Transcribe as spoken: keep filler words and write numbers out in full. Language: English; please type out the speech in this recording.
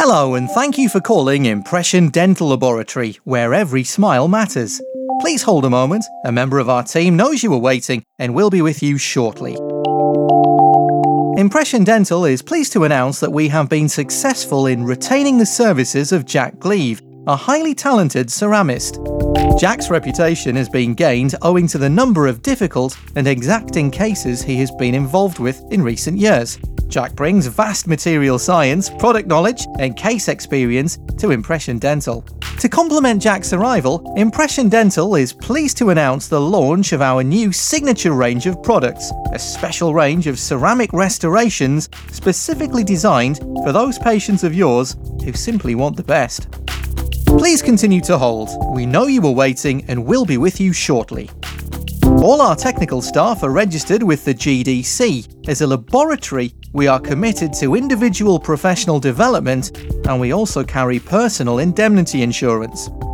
Hello and thank you for calling Impression Dental Laboratory, where every smile matters. Please hold a moment, a member of our team knows you were waiting and will be with you shortly. Impression Dental is pleased to announce that we have been successful in retaining the services of Jack Gleave, a highly talented ceramist. Jack's reputation has been gained owing to the number of difficult and exacting cases he has been involved with in recent years. Jack brings vast material science, product knowledge, and case experience to Impression Dental. To complement Jack's arrival, Impression Dental is pleased to announce the launch of our new signature range of products, a special range of ceramic restorations specifically designed for those patients of yours who simply want the best. Please continue to hold. We know you were waiting and will be with you shortly. All our technical staff are registered with the G D C. As a laboratory, we are committed to individual professional development, and we also carry personal indemnity insurance.